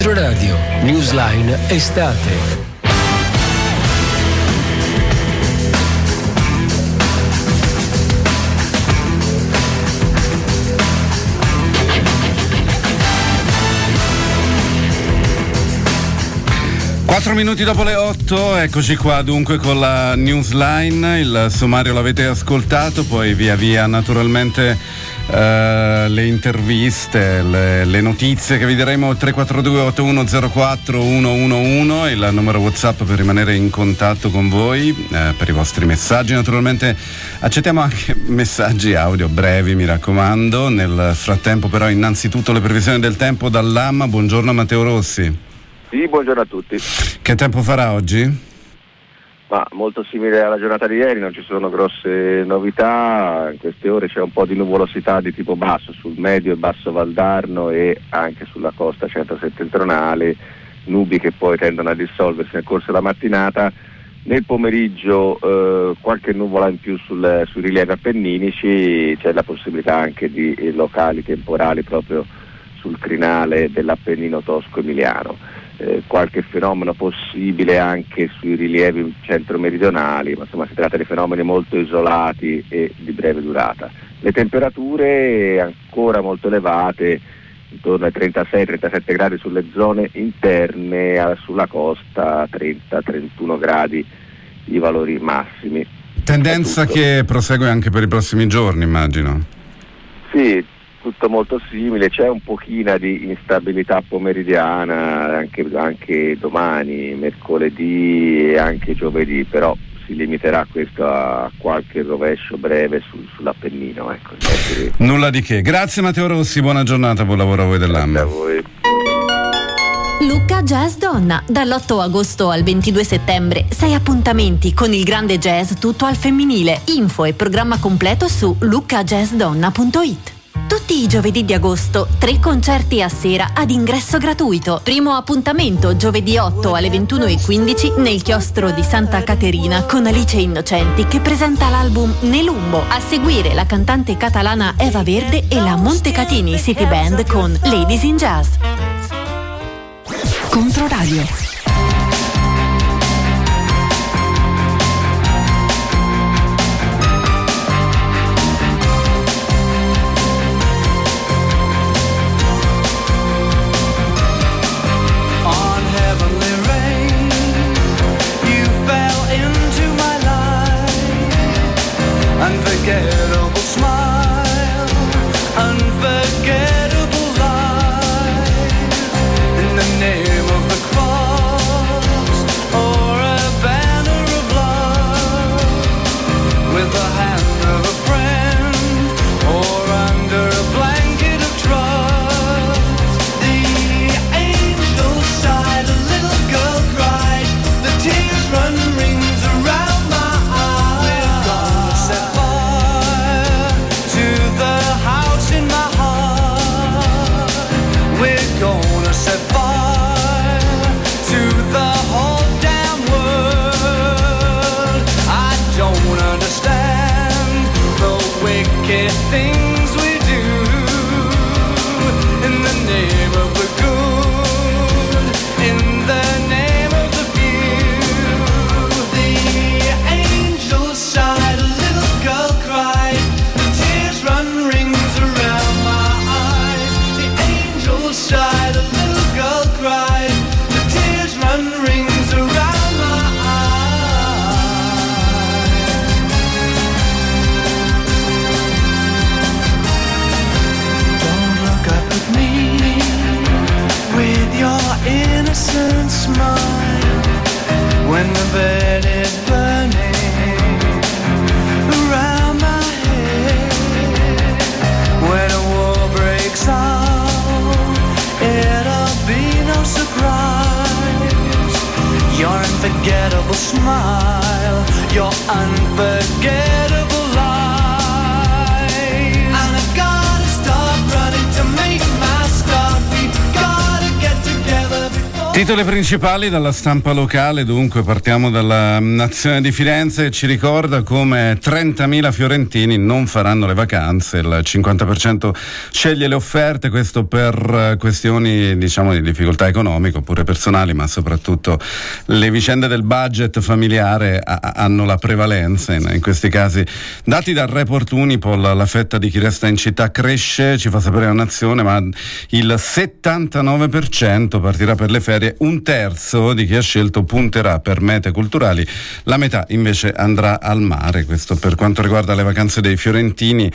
Controradio, Newsline estate. Quattro minuti dopo le 8, eccoci qua dunque con la Newsline. Il sommario l'avete ascoltato, poi via via naturalmente le interviste, le notizie che vi daremo. 342 8104 111 il numero WhatsApp per rimanere in contatto con voi, per i vostri messaggi. Naturalmente accettiamo anche messaggi audio brevi, mi raccomando. Nel frattempo però innanzitutto le previsioni del tempo dall'AMA. Buongiorno Matteo Rossi. Sì, buongiorno a tutti. Che tempo farà oggi? Ma molto simile alla giornata di ieri, non ci sono grosse novità. In queste ore c'è un po' di nuvolosità di tipo basso sul medio e basso Valdarno e anche sulla costa centro-settentrionale, nubi che poi tendono a dissolversi nel corso della mattinata. Nel pomeriggio qualche nuvola in più sui rilievi appenninici, c'è la possibilità anche di locali temporali proprio sul crinale dell'Appennino tosco-emiliano. Qualche fenomeno possibile anche sui rilievi centro-meridionali, ma insomma si tratta di fenomeni molto isolati e di breve durata. Le temperature ancora molto elevate, intorno ai 36-37 gradi sulle zone interne, sulla costa 30-31 gradi i valori massimi. Tendenza che prosegue anche per i prossimi giorni, immagino. Sì, tutto molto simile, c'è un pochino di instabilità pomeridiana anche domani, mercoledì e anche giovedì, però si limiterà questo a qualche rovescio breve sull'Appennino. Ecco. Nulla di che. Grazie Matteo Rossi, buona giornata, buon lavoro a voi dell'AMA. Grazie a voi. Lucca Jazz Donna, dall'8 agosto al 22 settembre, 6 appuntamenti con il grande jazz tutto al femminile. Info e programma completo su luccajazzdonna.it. Tutti i giovedì di agosto, 3 concerti a sera ad ingresso gratuito. Primo appuntamento giovedì 8 alle 21:15 nel chiostro di Santa Caterina con Alice Innocenti che presenta l'album Nelumbo. A seguire la cantante catalana Eva Verde e la Montecatini City Band con Ladies in Jazz. Controradio. Unforgettable smile, unforgettable life, in the name of the cross, or a banner of love, with the hand of a friend, or under a blanket of trust. The angel sighed, a little girl cried, the tears run rings around my eyes. We're gonna set fire to the house in my heart. We're gonna set fire to the whole damn world. I don't understand the wicked things we do in the name of the good, in the name of the few. The angel sighed, a little girl cried, the tears run rings around my eyes. The angel sighed, a little girl cried, the tears run rings around my eyes. Don't look up at me with your innocent smile when the bed is burning around my head. When a war breaks out, it'll be no surprise. Your unforgettable smile, your unforgettable lies. And I've gotta stop running to make my start. We gotta get together before Titoli principali dalla stampa locale, dunque partiamo dalla Nazione di Firenze che ci ricorda come 30.000 fiorentini non faranno le vacanze, il 50% sceglie le offerte, questo per questioni diciamo di difficoltà economiche oppure personali, ma soprattutto le vicende del budget familiare hanno la prevalenza in questi casi. Dati dal report Unipol, la fetta di chi resta in città cresce, ci fa sapere la Nazione, ma il 79% partirà per le ferie, un terzo di chi ha scelto punterà per mete culturali, la metà invece andrà al mare. Questo per quanto riguarda le vacanze dei fiorentini.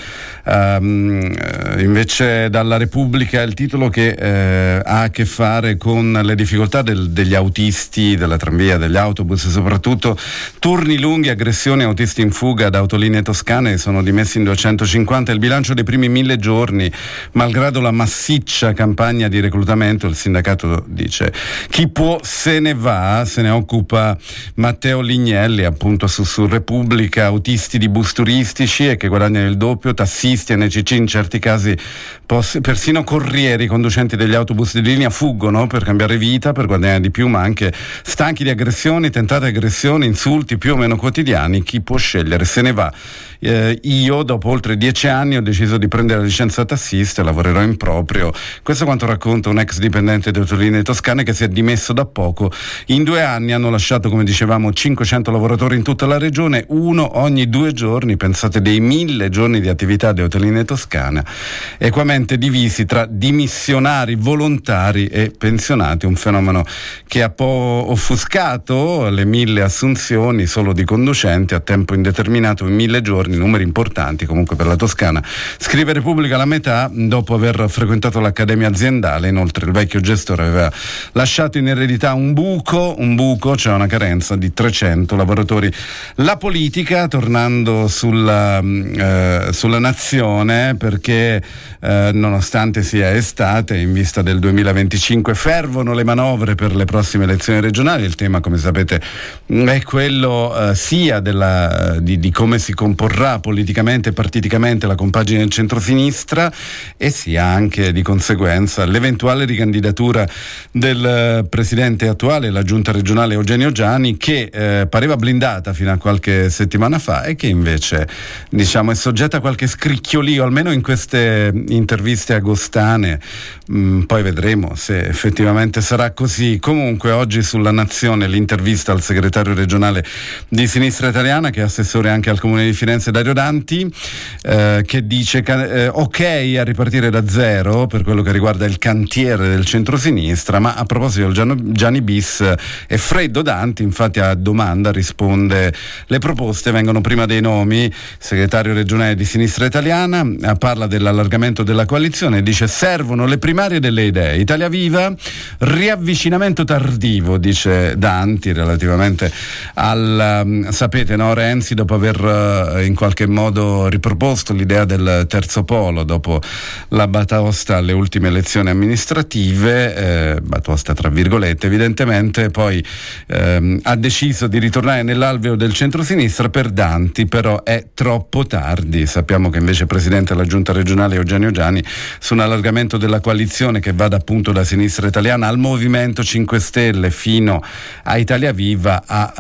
Invece dalla Repubblica il titolo che ha a che fare con le difficoltà degli autisti, della tranvia, degli autobus, soprattutto turni lunghi, aggressioni, autisti in fuga ad Autolinee Toscane, sono dimessi in 250, il bilancio dei primi 1000 giorni, malgrado la massiccia campagna di reclutamento. Il sindacato dice: chi può se ne va, se ne occupa Matteo Lignelli, appunto su Repubblica. Autisti di bus turistici e che guadagnano il doppio, tassisti, NCC, in certi casi persino corrieri, conducenti degli autobus di linea fuggono per cambiare vita, per guadagnare di più, ma anche stanchi di aggressioni, tentate aggressioni, insulti più o meno quotidiani. Chi può scegliere se ne va. Io dopo oltre 10 anni ho deciso di prendere la licenza tassista e lavorerò in proprio. Questo quanto racconta un ex dipendente di Autolinee Toscane che si è dimesso da poco. In 2 anni hanno lasciato, come dicevamo, 500 lavoratori in tutta la regione, uno ogni 2 giorni. Pensate, dei 1000 giorni di attività di Autolinee Toscane, equamente divisi tra dimissionari, volontari e pensionati, un fenomeno che ha po' offuscato le 1000 assunzioni solo di conducenti a tempo indeterminato in 1000 giorni, numeri importanti comunque per la Toscana. Scrive Repubblica, la metà dopo aver frequentato l'accademia aziendale. Inoltre il vecchio gestore aveva lasciato in eredità un buco, cioè una carenza di 300 lavoratori. La politica, tornando sulla Nazione, perché nonostante sia estate, in vista del 2025 fervono le manovre per le prossime elezioni regionali. Il tema, come sapete, è quello sia di come si comporrà politicamente e partiticamente la compagine del centrosinistra, e sia anche di conseguenza l'eventuale ricandidatura del presidente attuale, la giunta regionale Eugenio Giani, che pareva blindata fino a qualche settimana fa e che invece diciamo è soggetta a qualche scricchiolio, almeno in queste interviste agostane. Poi vedremo se effettivamente sarà così. Comunque oggi sulla Nazione l'intervista al segretario regionale di Sinistra Italiana, che è assessore anche al Comune di Firenze, Dario Danti, che dice ok a ripartire da zero per quello che riguarda il cantiere del centrosinistra, ma a proposito del Gianni bis è freddo Danti. Infatti a domanda risponde: le proposte vengono prima dei nomi. Segretario regionale di Sinistra Italiana parla dell'allargamento della coalizione, dice servono le primarie delle idee, Italia Viva, riavvicinamento tardivo, dice Danti, relativamente al sapete, no, Renzi dopo aver in qualche modo riproposto l'idea del terzo polo dopo la batosta alle ultime elezioni amministrative, batosta tra virgolette evidentemente, poi ha deciso di ritornare nell'alveo del centrosinistra. Per Danti però è troppo tardi. Sappiamo che invece presidente della giunta regionale Eugenio Giani, su un allargamento della coalizione che vada appunto da Sinistra Italiana al Movimento 5 Stelle fino a Italia Viva,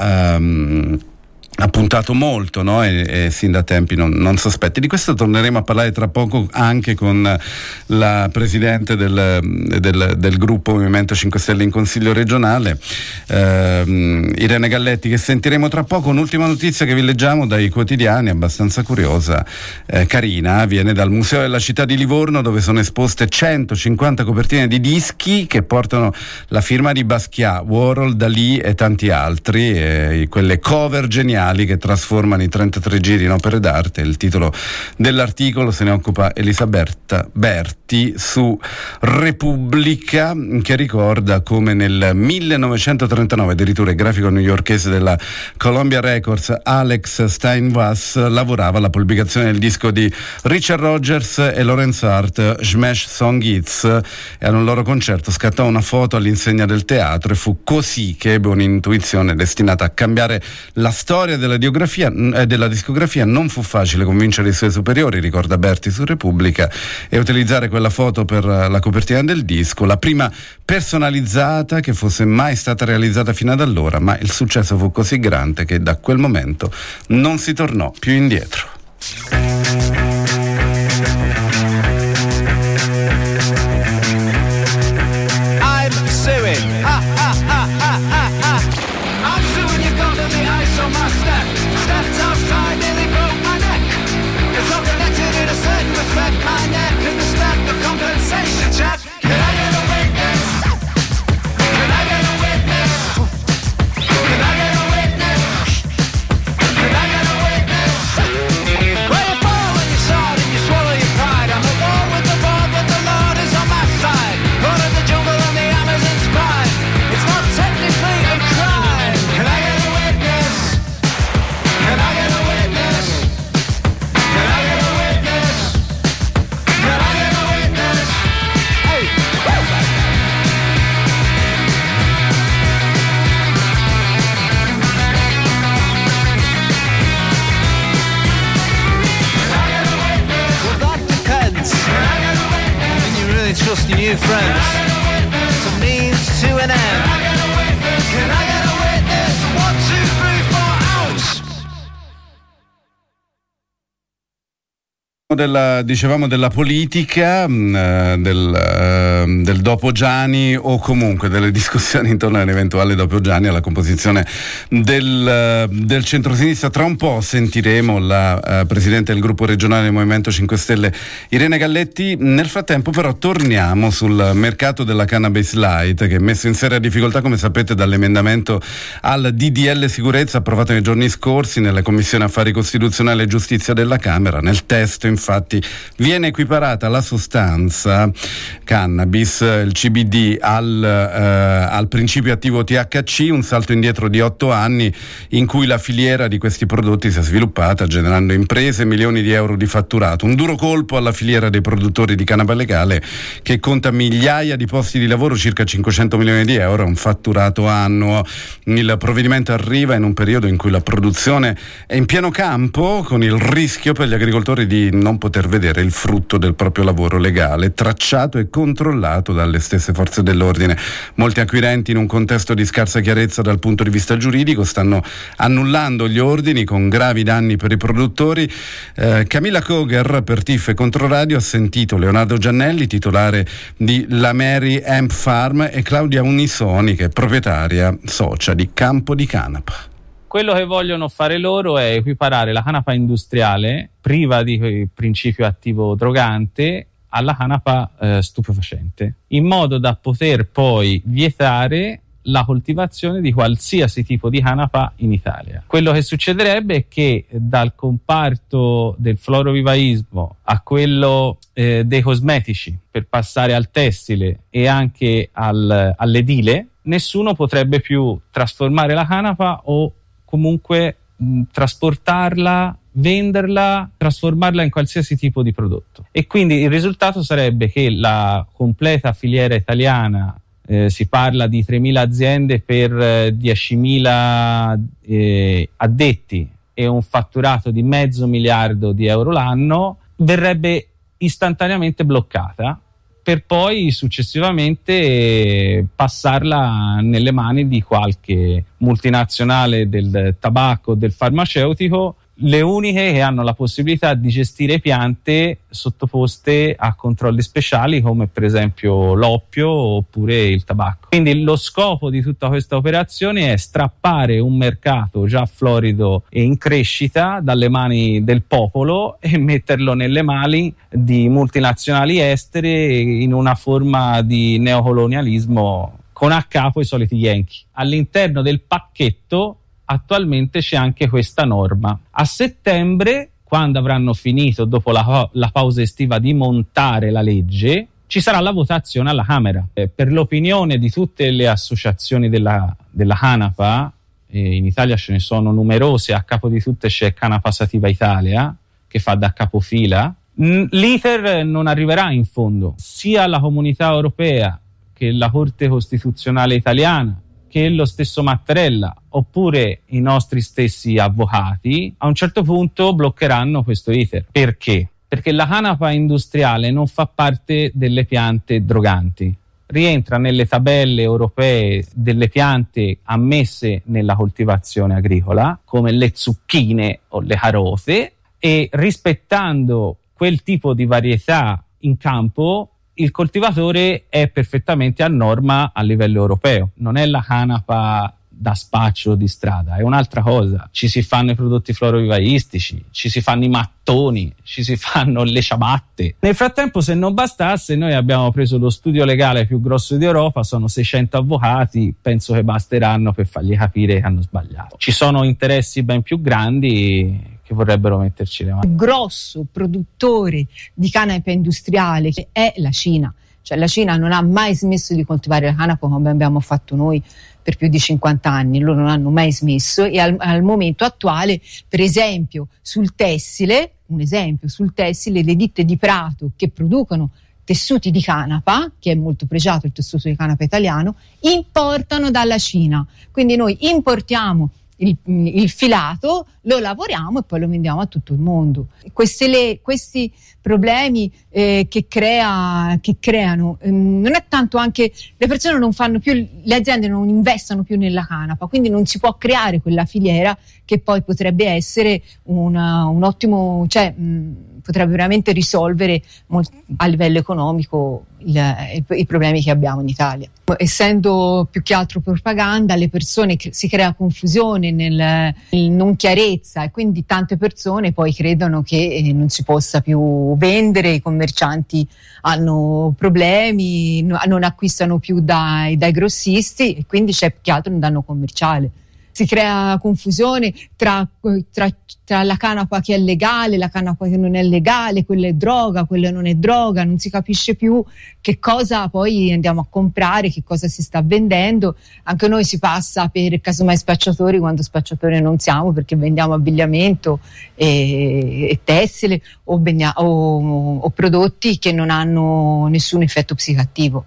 ha puntato molto, no? E sin da tempi non sospetti. Di questo torneremo a parlare tra poco anche con la presidente del gruppo Movimento 5 Stelle in Consiglio regionale, Irene Galletti, che sentiremo tra poco. Un'ultima notizia che vi leggiamo dai quotidiani, abbastanza curiosa, carina, viene dal Museo della Città di Livorno, dove sono esposte 150 copertine di dischi che portano la firma di Basquiat, Warhol, Dalì e tanti altri, quelle cover geniali che trasformano i 33 giri in opere d'arte. Il titolo dell'articolo se ne occupa Elisabetta Berti su Repubblica, che ricorda come nel 1939 addirittura il grafico newyorkese della Columbia Records Alex Steinwass lavorava alla pubblicazione del disco di Richard Rogers e Lawrence Hart, Smash Song Hits, e ad un loro concerto scattò una foto all'insegna del teatro, e fu così che ebbe un'intuizione destinata a cambiare la storia proprietaria della discografia non fu facile convincere i suoi superiori, ricorda Berti su Repubblica, e utilizzare quella foto per la copertina del disco, la prima personalizzata che fosse mai stata realizzata fino ad allora, ma il successo fu così grande che da quel momento non si tornò più indietro. Trust your new friends. It's a means to an end. Can I get a witness? 1, 2, 3, 4, ouch! Dicevamo della politica, del dopo Gianni, o comunque delle discussioni intorno all'eventuale dopo Gianni, alla composizione del centrosinistra. Tra un po' sentiremo la presidente del gruppo regionale del Movimento 5 Stelle Irene Galletti. Nel frattempo però torniamo sul mercato della cannabis light, che è messo in seria difficoltà, come sapete, dall'emendamento al DDL sicurezza approvato nei giorni scorsi nelle commissioni affari costituzionali e giustizia della Camera. Nel testo infatti viene equiparata la sostanza cannabis, il CBD, al principio attivo THC, un salto indietro di 8 anni in cui la filiera di questi prodotti si è sviluppata, generando imprese e milioni di euro di fatturato. Un duro colpo alla filiera dei produttori di canapa legale, che conta migliaia di posti di lavoro, circa 500 milioni di euro, un fatturato annuo. Il provvedimento arriva in un periodo in cui la produzione è in pieno campo, con il rischio per gli agricoltori di non poter vedere il frutto del proprio lavoro legale, tracciato e controllato dalle stesse forze dell'ordine. Molti acquirenti, in un contesto di scarsa chiarezza dal punto di vista giuridico, stanno annullando gli ordini, con gravi danni per i produttori. Camilla Koger per TIF e Controradio ha sentito Leonardo Giannelli, titolare di La Mary Hemp Farm, e Claudia Unisoni, che è proprietaria socia di Campo di Canapa. Quello che vogliono fare loro è equiparare la canapa industriale, priva di principio attivo drogante, alla canapa stupefacente, in modo da poter poi vietare la coltivazione di qualsiasi tipo di canapa in Italia. Quello che succederebbe è che dal comparto del florovivaismo a quello dei cosmetici, per passare al tessile e anche all'edile, nessuno potrebbe più trasformare la canapa o comunque trasportarla, venderla, trasformarla in qualsiasi tipo di prodotto. E quindi il risultato sarebbe che la completa filiera italiana, si parla di 3.000 aziende per 10.000 addetti e un fatturato di $500 miliardi l'anno, verrebbe istantaneamente bloccata, per poi successivamente passarla nelle mani di qualche multinazionale del tabacco, del farmaceutico, le uniche che hanno la possibilità di gestire piante sottoposte a controlli speciali, come per esempio l'oppio oppure il tabacco. Quindi lo scopo di tutta questa operazione è strappare un mercato già florido e in crescita dalle mani del popolo e metterlo nelle mani di multinazionali estere in una forma di neocolonialismo con a capo i soliti Yankee. All'interno del pacchetto attualmente c'è anche questa norma. A settembre, quando avranno finito, dopo la pausa estiva, di montare la legge, ci sarà la votazione alla Camera. Per l'opinione di tutte le associazioni della canapa, in Italia ce ne sono numerose, a capo di tutte c'è Canapa Sativa Italia, che fa da capofila, l'iter non arriverà in fondo. Sia la Comunità Europea che la Corte Costituzionale italiana, che lo stesso Mattarella oppure i nostri stessi avvocati a un certo punto bloccheranno questo iter. Perché? Perché la canapa industriale non fa parte delle piante droganti, rientra nelle tabelle europee delle piante ammesse nella coltivazione agricola, come le zucchine o le carote, e rispettando quel tipo di varietà in campo, il coltivatore è perfettamente a norma a livello europeo. Non è la canapa da spaccio di strada, è un'altra cosa. Ci si fanno i prodotti florovivaistici, ci si fanno i mattoni, ci si fanno le ciabatte. Nel frattempo, se non bastasse, noi abbiamo preso lo studio legale più grosso d'Europa, sono 600 avvocati, penso che basteranno per fargli capire che hanno sbagliato. Ci sono interessi ben più grandi che vorrebbero metterci le mani. Il grosso produttore di canapa industriale è la Cina. Cioè la Cina non ha mai smesso di coltivare la canapa come abbiamo fatto noi per più di 50 anni, loro non hanno mai smesso, e al momento attuale, per esempio sul tessile, le ditte di Prato che producono tessuti di canapa, che è molto pregiato il tessuto di canapa italiano, importano dalla Cina. Quindi noi importiamo il filato, lo lavoriamo e poi lo vendiamo a tutto il mondo. Questi problemi che creano non è tanto, anche le persone non fanno più, le aziende non investono più nella canapa, quindi non si può creare quella filiera che poi potrebbe essere un ottimo, cioè potrebbe veramente risolvere a livello economico i problemi che abbiamo in Italia. Essendo più che altro propaganda, le persone si crea confusione nel non chiarezza, e quindi tante persone poi credono che non si possa più vendere, i commercianti hanno problemi, non acquistano più dai grossisti, e quindi c'è più che altro un danno commerciale. Si crea confusione tra la canapa che è legale, la canapa che non è legale, quella è droga, quella non è droga, non si capisce più che cosa poi andiamo a comprare, che cosa si sta vendendo. Anche noi si passa per casomai spacciatori, quando spacciatori non siamo, perché vendiamo abbigliamento e tessile o prodotti che non hanno nessun effetto psicoattivo.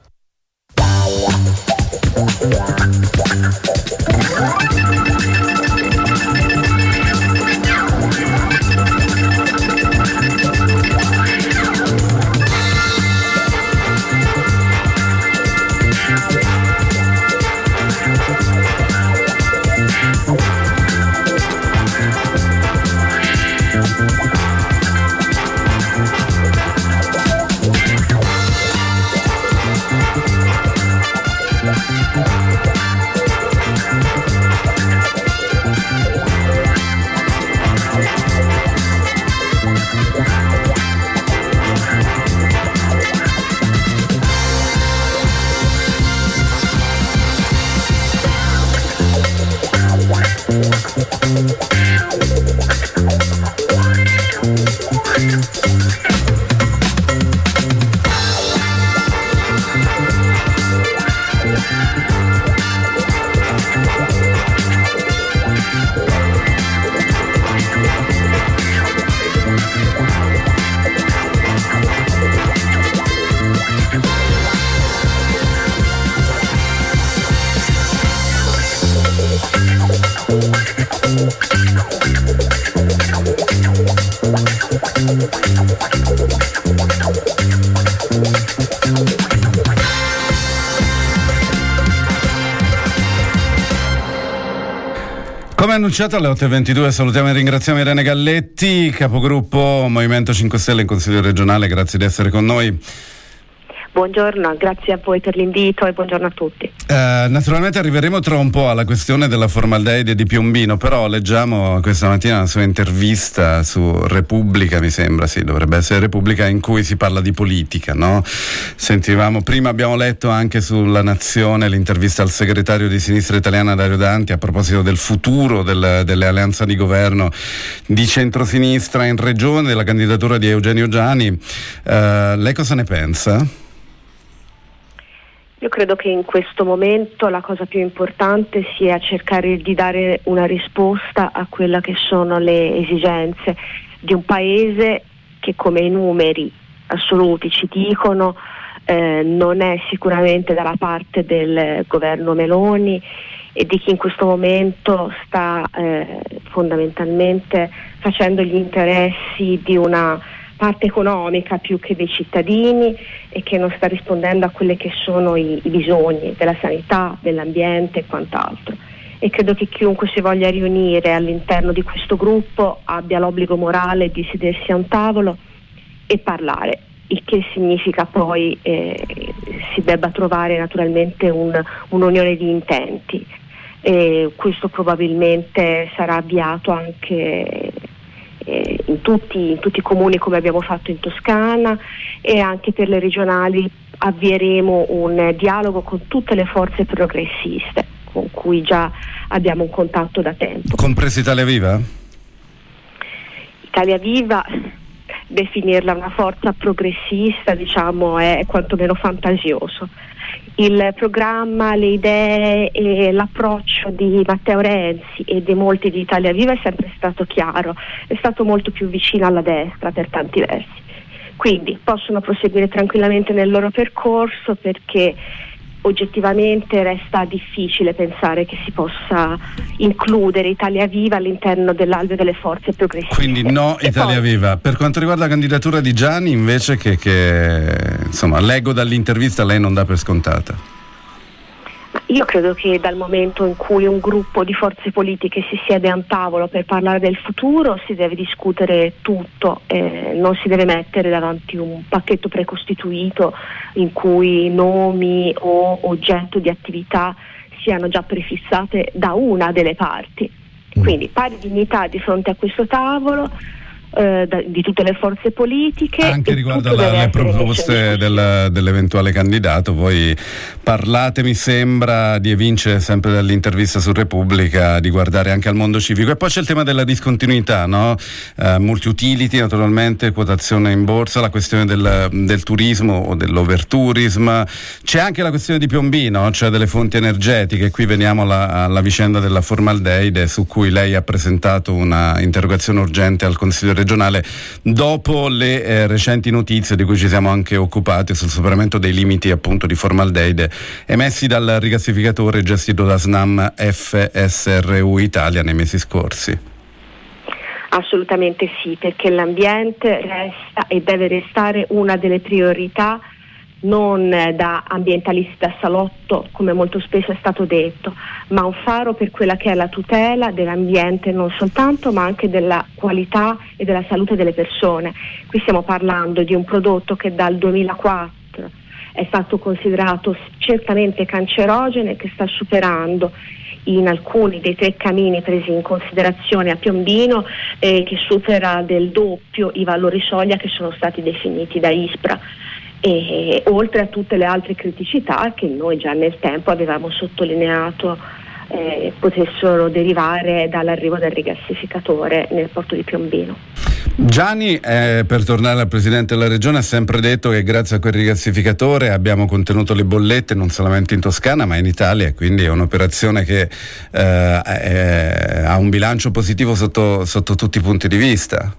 Come annunciato alle 8:22 salutiamo e ringraziamo Irene Galletti, capogruppo Movimento 5 Stelle in Consiglio regionale, grazie di essere con noi. Buongiorno, grazie a voi per l'invito e buongiorno a tutti. Naturalmente arriveremo tra un po' alla questione della formaldeide di Piombino, però leggiamo questa mattina la sua intervista su Repubblica, mi sembra, sì, dovrebbe essere Repubblica, in cui si parla di politica, no? Sentivamo, prima abbiamo letto anche sulla Nazione l'intervista al segretario di Sinistra Italiana Dario Danti a proposito del futuro delle alleanze di governo di centrosinistra in regione, della candidatura di Eugenio Giani. Lei cosa ne pensa? Io credo che in questo momento la cosa più importante sia cercare di dare una risposta a quella che sono le esigenze di un paese che, come i numeri assoluti ci dicono, non è sicuramente dalla parte del governo Meloni e di chi in questo momento sta fondamentalmente facendo gli interessi di una parte economica più che dei cittadini e che non sta rispondendo a quelli che sono i bisogni della sanità, dell'ambiente e quant'altro. E credo che chiunque si voglia riunire all'interno di questo gruppo abbia l'obbligo morale di sedersi a un tavolo e parlare, il che significa poi si debba trovare naturalmente un'unione di intenti. E questo probabilmente sarà avviato anche in tutti i comuni, come abbiamo fatto in Toscana, e anche per le regionali avvieremo un dialogo con tutte le forze progressiste con cui già abbiamo un contatto da tempo. Compresa Italia Viva? Italia Viva, definirla una forza progressista, diciamo, è quantomeno fantasioso. Il programma, le idee e l'approccio di Matteo Renzi e di molti di Italia Viva è sempre stato chiaro, è stato molto più vicino alla destra per tanti versi. Quindi possono proseguire tranquillamente nel loro percorso, perché oggettivamente resta difficile pensare che si possa includere Italia Viva all'interno dell'alveo delle forze progressiste. Quindi no Italia Viva. Per quanto riguarda la candidatura di Gianni, invece, che insomma leggo dall'intervista, lei non dà per scontata. Io credo che dal momento in cui un gruppo di forze politiche si siede a un tavolo per parlare del futuro si deve discutere tutto, non si deve mettere davanti un pacchetto precostituito in cui nomi o oggetto di attività siano già prefissate da una delle parti. Quindi pari dignità di fronte a questo tavolo di tutte le forze politiche, anche riguardo alle proposte dell'eventuale candidato. Voi parlate, mi sembra, di evince sempre dall'intervista su Repubblica, di guardare anche al mondo civico. E poi c'è il tema della discontinuità, no? Multi-utility, naturalmente, quotazione in borsa, la questione del turismo o dell'overtourism. C'è anche la questione di Piombino, cioè delle fonti energetiche. Qui veniamo alla vicenda della formaldeide, su cui lei ha presentato una interrogazione urgente al Consiglio regionale dopo le recenti notizie di cui ci siamo anche occupati sul superamento dei limiti appunto di formaldeide emessi dal rigassificatore gestito da Snam FSRU Italia nei mesi scorsi. Assolutamente sì, perché l'ambiente resta e deve restare una delle priorità, non da ambientalisti da salotto, come molto spesso è stato detto, ma un faro per quella che è la tutela dell'ambiente, non soltanto, ma anche della qualità e della salute delle persone. Qui stiamo parlando di un prodotto che dal 2004 è stato considerato certamente cancerogeno e che sta superando in alcuni dei 3 camini presi in considerazione a Piombino, che supera del doppio i valori soglia che sono stati definiti da ISPRA. E oltre a tutte le altre criticità che noi già nel tempo avevamo sottolineato potessero derivare dall'arrivo del rigassificatore nel porto di Piombino. Gianni, per tornare al Presidente della Regione, ha sempre detto che grazie a quel rigassificatore abbiamo contenuto le bollette non solamente in Toscana ma in Italia, quindi è un'operazione che ha un bilancio positivo sotto tutti i punti di vista.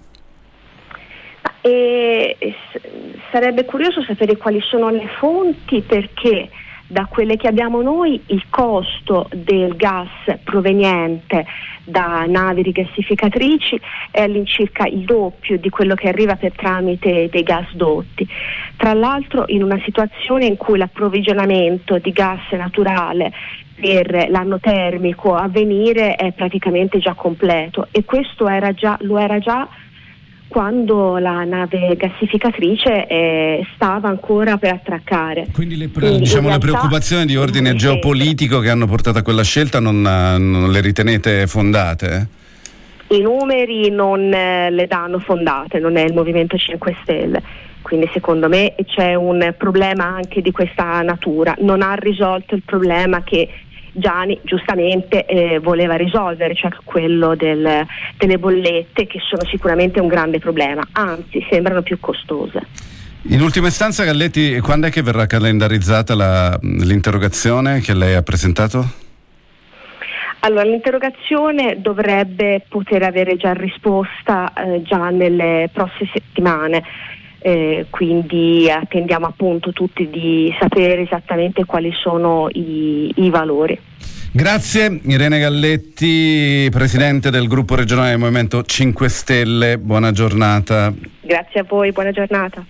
Sarebbe curioso sapere quali sono le fonti, perché da quelle che abbiamo noi il costo del gas proveniente da navi rigassificatrici è all'incirca il doppio di quello che arriva per tramite dei gasdotti. Tra l'altro in una situazione in cui l'approvvigionamento di gas naturale per l'anno termico a venire è praticamente già completo, e questo lo era già quando la nave gassificatrice stava ancora per attraccare. Quindi le preoccupazioni di ordine geopolitico che hanno portato a quella scelta non le ritenete fondate? I numeri non le danno fondate, non è il Movimento 5 Stelle. Quindi secondo me c'è un problema anche di questa natura. Non ha risolto il problema che Gianni giustamente voleva risolvere, cioè quello delle bollette, che sono sicuramente un grande problema, anzi sembrano più costose. In ultima istanza, Galletti, quando è che verrà calendarizzata l'interrogazione che lei ha presentato? Allora, l'interrogazione dovrebbe poter avere già risposta già nelle prossime settimane. Quindi attendiamo appunto tutti di sapere esattamente quali sono i valori. Grazie Irene Galletti, presidente del gruppo regionale del Movimento 5 Stelle, buona giornata. Grazie a voi, buona giornata.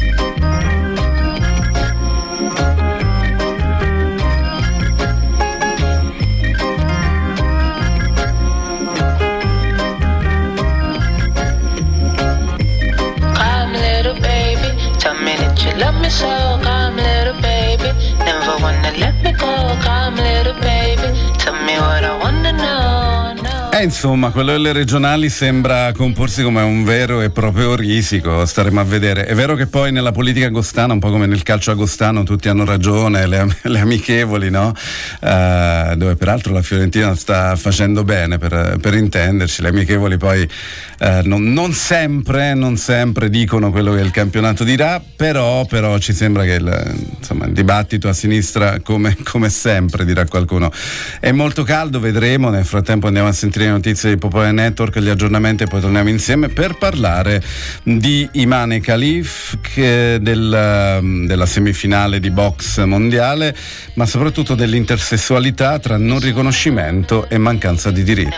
Come little baby, tell me that you love me so. Come little baby, never wanna let me go. Come little baby, tell me what I wanna know. Insomma, quello delle regionali sembra comporsi come un vero e proprio risico, staremo a vedere. È vero che poi nella politica agostana, un po' come nel calcio agostano, tutti hanno ragione, le amichevoli, no? Dove peraltro la Fiorentina sta facendo bene, per intenderci, le amichevoli poi non sempre dicono quello che il campionato dirà, però ci sembra che il dibattito a sinistra, come sempre dirà qualcuno, è molto caldo, vedremo. Nel frattempo andiamo a sentire le notizie di Popolare Network, gli aggiornamenti, e poi torniamo insieme per parlare di Imane Khalif, della semifinale di box mondiale, ma soprattutto dell'intersessualità tra non riconoscimento e mancanza di diritti.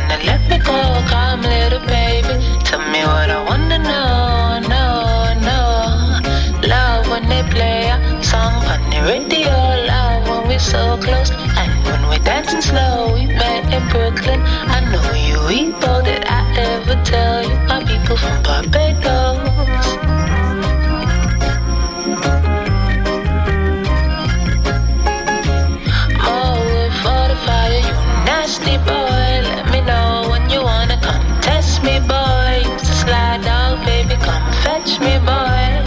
So close, and when we're dancing slow, we met in Brooklyn. I know you eat all that I ever tell you. My people from Barbados. More wood for the fire, you nasty boy. Let me know when you wanna come test me, boy. Used to slide out, baby, come fetch me, boy.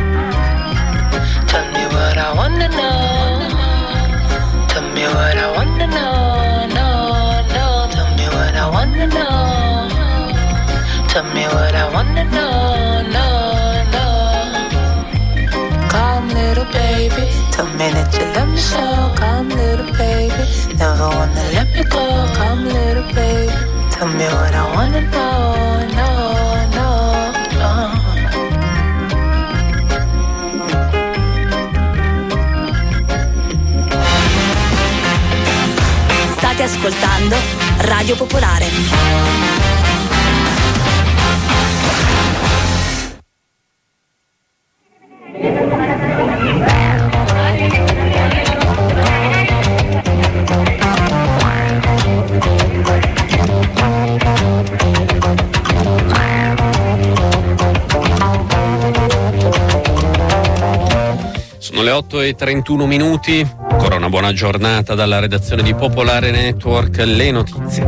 Tell me what I wanna know. Tell me what I wanna know, no. Tell me what I wanna know. Tell me what I wanna know, no. Come little baby, tell me that you love me so. Come little baby, never wanna let me go. Come little baby, tell me what I wanna know, no. State ascoltando Radio Popolare. Sono le 8:31. Ancora una buona giornata dalla redazione di Popolare Network. Le notizie.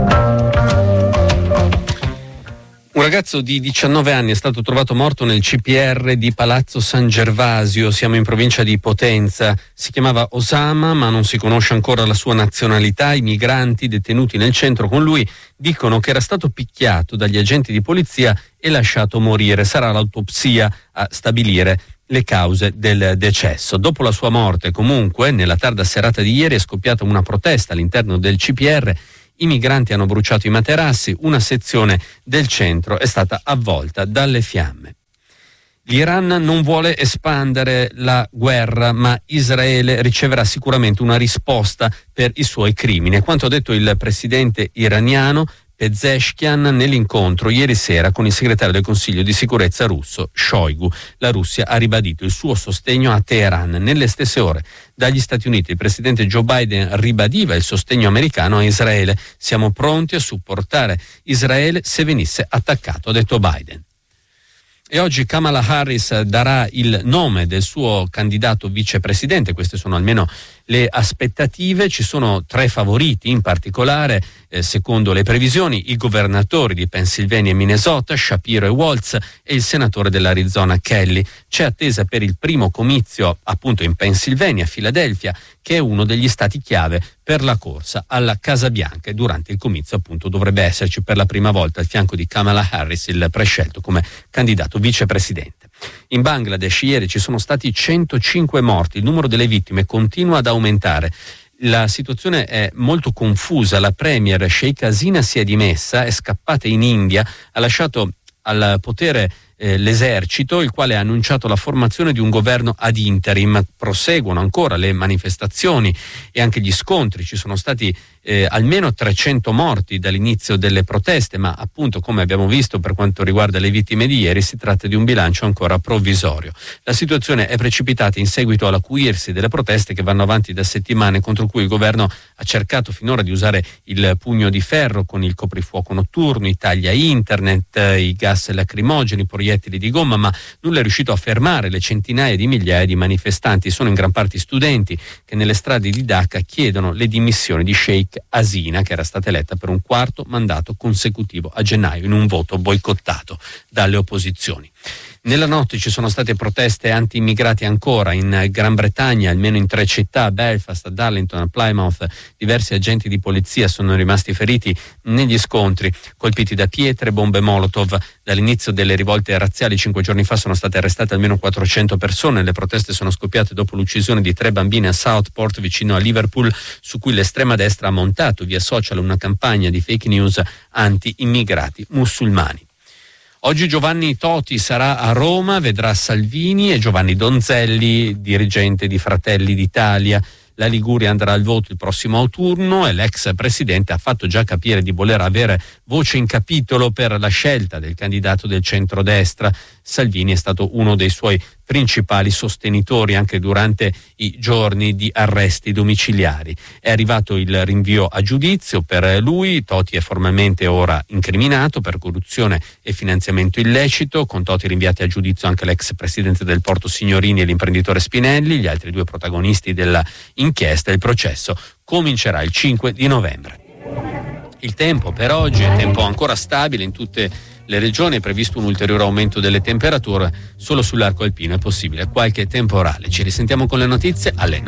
Un ragazzo di 19 anni è stato trovato morto nel CPR di Palazzo San Gervasio, siamo in provincia di Potenza. Si chiamava Osama, ma non si conosce ancora la sua nazionalità. I migranti detenuti nel centro con lui dicono che era stato picchiato dagli agenti di polizia e lasciato morire. Sarà l'autopsia a stabilire le cause del decesso. Dopo la sua morte, comunque, nella tarda serata di ieri è scoppiata una protesta all'interno del CPR. I migranti hanno bruciato i materassi, una sezione del centro è stata avvolta dalle fiamme. L'Iran non vuole espandere la guerra, ma Israele riceverà sicuramente una risposta per i suoi crimini. È quanto ha detto il presidente iraniano Pezeshkian nell'incontro ieri sera con il segretario del Consiglio di sicurezza russo Shoigu. La Russia ha ribadito il suo sostegno a Teheran. Nelle stesse ore dagli Stati Uniti il presidente Joe Biden ribadiva il sostegno americano a Israele. Siamo pronti a supportare Israele se venisse attaccato, ha detto Biden. E oggi Kamala Harris darà il nome del suo candidato vicepresidente, queste sono almeno le aspettative. Ci sono 3 favoriti in particolare, secondo le previsioni: i governatori di Pennsylvania e Minnesota, Shapiro e Walz, e il senatore dell'Arizona Kelly. C'è attesa per il primo comizio appunto in Pennsylvania, Filadelfia, che è uno degli stati chiave per la corsa alla Casa Bianca, e durante il comizio appunto dovrebbe esserci per la prima volta al fianco di Kamala Harris il prescelto come candidato vicepresidente. In Bangladesh ieri ci sono stati 105 morti, il numero delle vittime continua ad aumentare. La situazione è molto confusa, la premier Sheikh Hasina si è dimessa, è scappata in India, ha lasciato al potere l'esercito, il quale ha annunciato la formazione di un governo ad interim. Proseguono ancora le manifestazioni e anche gli scontri, ci sono stati almeno 300 morti dall'inizio delle proteste, ma appunto, come abbiamo visto per quanto riguarda le vittime di ieri, si tratta di un bilancio ancora provvisorio. La situazione è precipitata in seguito all'acuirsi delle proteste che vanno avanti da settimane, contro cui il governo ha cercato finora di usare il pugno di ferro con il coprifuoco notturno, i tagli a internet, i gas lacrimogeni, proiettili di gomma, ma nulla è riuscito a fermare le centinaia di migliaia di manifestanti. Sono in gran parte studenti che nelle strade di Dhaka chiedono le dimissioni di Sheikh Hasina, che era stata eletta per un 4º mandato consecutivo a gennaio in un voto boicottato dalle opposizioni. Nella notte ci sono state proteste anti-immigrati ancora in Gran Bretagna, almeno in 3 città, Belfast, Darlington, Plymouth. Diversi agenti di polizia sono rimasti feriti negli scontri, colpiti da pietre e bombe Molotov. Dall'inizio delle rivolte razziali 5 giorni fa sono state arrestate almeno 400 persone. Le proteste sono scoppiate dopo l'uccisione di 3 bambine a Southport, vicino a Liverpool, su cui l'estrema destra ha montato via social una campagna di fake news anti-immigrati musulmani. Oggi Giovanni Toti sarà a Roma, vedrà Salvini e Giovanni Donzelli, dirigente di Fratelli d'Italia. La Liguria andrà al voto il prossimo autunno e l'ex presidente ha fatto già capire di voler avere voce in capitolo per la scelta del candidato del centrodestra. Salvini è stato uno dei suoi principali sostenitori anche durante i giorni di arresti domiciliari. È arrivato il rinvio a giudizio per lui. Toti è formalmente ora incriminato per corruzione e finanziamento illecito. Con Toti rinviati a giudizio anche l'ex presidente del Porto Signorini e l'imprenditore Spinelli, gli altri 2 protagonisti della inchiesta. Il processo comincerà il 5 di novembre. Il tempo per oggi è tempo ancora stabile in tutte le regioni, è previsto un ulteriore aumento delle temperature, solo sull'arco alpino è possibile qualche temporale. Ci risentiamo con le notizie alle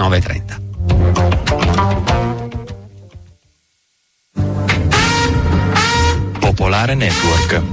9:30. Popolare Network.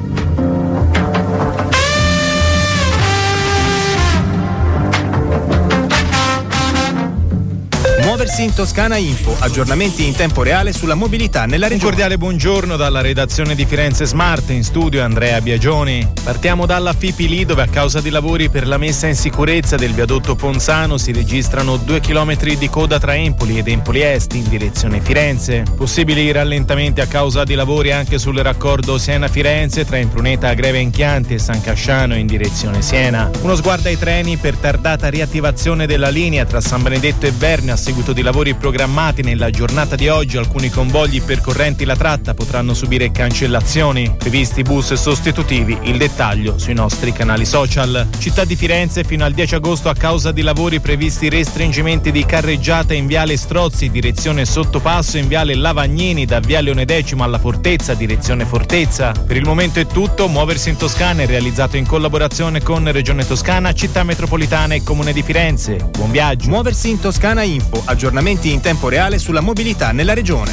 Muoversi in Toscana Info, aggiornamenti in tempo reale sulla mobilità nella regione. Un cordiale buongiorno dalla redazione di Firenze Smart, in studio Andrea Biagioni. Partiamo dalla FIPI dove a causa di lavori per la messa in sicurezza del viadotto Ponzano si registrano 2 chilometri di coda tra Empoli ed Empoli Est in direzione Firenze. Possibili rallentamenti a causa di lavori anche sul raccordo Siena-Firenze tra Impruneta, Greve in Chianti e San Casciano in direzione Siena. Uno sguardo ai treni per tardata riattivazione della linea tra San Benedetto e Verne a seguito di lavori programmati nella giornata di oggi. Alcuni convogli percorrenti la tratta potranno subire cancellazioni. Previsti bus sostitutivi, il dettaglio sui nostri canali social. Città di Firenze, fino al 10 agosto a causa di lavori previsti restringimenti di carreggiata in viale Strozzi direzione Sottopasso e in viale Lavagnini da viale Onedecimo alla Fortezza direzione Fortezza. Per il momento è tutto. Muoversi in Toscana è realizzato in collaborazione con Regione Toscana, Città Metropolitana e Comune di Firenze. Buon viaggio. Muoversi in Toscana Info, aggiornamenti in tempo reale sulla mobilità nella regione.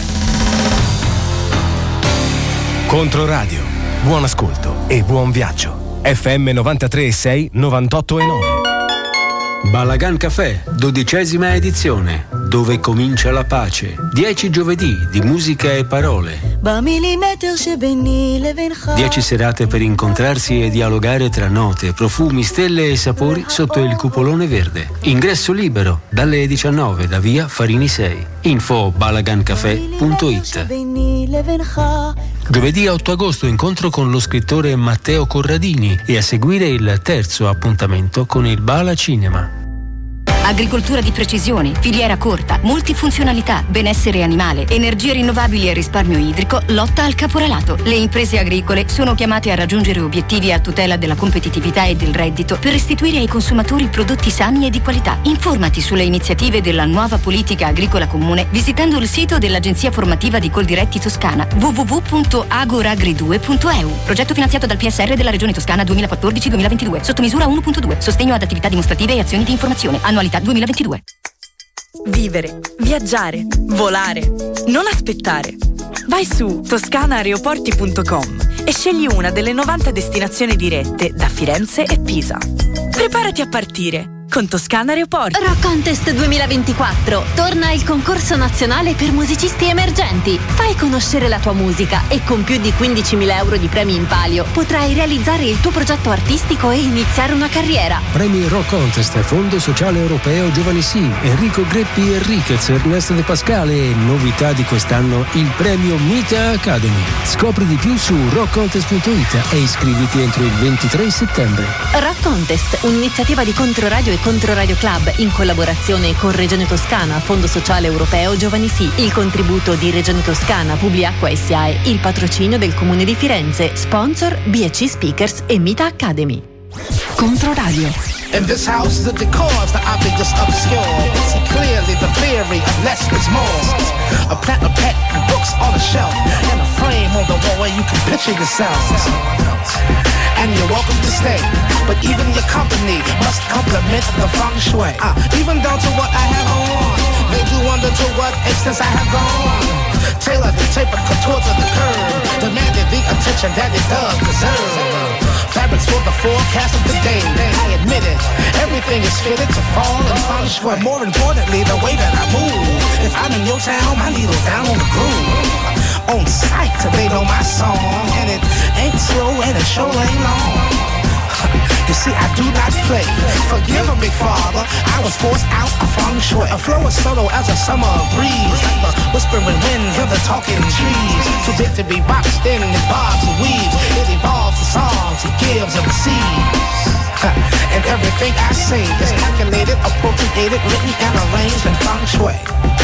Controradio, buon ascolto e buon viaggio. FM 93.6, 98.9. Balagan Café, 12ª edizione, dove comincia la pace. 10 giovedì di musica e parole. 10 serate per incontrarsi e dialogare tra note, profumi, stelle e sapori sotto il cupolone verde. Ingresso libero dalle 19 da via Farini 6. Info balagancafé.it. Giovedì 8 agosto incontro con lo scrittore Matteo Corradini e a seguire il terzo appuntamento con il Bala Cinema. Agricoltura di precisione, filiera corta, multifunzionalità, benessere animale, energie rinnovabili e risparmio idrico, lotta al caporalato. Le imprese agricole sono chiamate a raggiungere obiettivi a tutela della competitività e del reddito per restituire ai consumatori prodotti sani e di qualità. Informati sulle iniziative della nuova politica agricola comune visitando il sito dell'Agenzia Formativa di Coldiretti Toscana www.agoragri2.eu. Progetto finanziato dal PSR della Regione Toscana 2014-2022. Sottomisura 1.2. Sostegno ad attività dimostrative e azioni di informazione. Annualità 2022. Vivere, viaggiare, volare, non aspettare. Vai su toscanaaeroporti.com e scegli una delle 90 destinazioni dirette da Firenze e Pisa. Preparati a partire. con Toscana Aeroporti. Rock Contest 2024. Torna il concorso nazionale per musicisti emergenti. Fai conoscere la tua musica e con più di 15.000 euro di premi in palio potrai realizzare il tuo progetto artistico e iniziare una carriera. Premi Rock Contest, Fondo Sociale Europeo Giovani Sì, Enrico Greppi Enriquez, Ernesto De Pascale e novità di quest'anno il premio Mita Academy. Scopri di più su rockcontest.it e iscriviti entro il 23 settembre. Rock Contest, un'iniziativa di Controradio e Controradio Club in collaborazione con Regione Toscana, Fondo Sociale Europeo Giovani Sì, il contributo di Regione Toscana, Publiacqua SIAE, il patrocinio del Comune di Firenze, sponsor BC Speakers e Mita Academy. Controradio. In this house, the decor is the obvious obscure. See clearly the theory of less is more. A pet books on a shelf and a frame on the wall where you can picture yourself. And you're welcome to stay, but even your company must complement the feng shui. Even down to what I have on, made you wonder to what extent I have gone. Tailored and tapered contours of the curve, demanded the attention that it does deserve. Fabrics for the forecast of the day. I admit it, everything is fitted to fall in feng shui. More importantly, the way that I move. If I'm in your town, my needle's down on the groove. On sight, they know my song, and it ain't slow and it sure ain't long. You see, I do not play. Forgive me, Father, I was forced out of feng shui. A flow as subtle as a summer breeze, like the whispering wind in the talking trees. Too big to be boxed in, it bobs and weaves. It evolves the songs it gives and receives. And everything I say is calculated, appropriated, written and arranged in feng shui.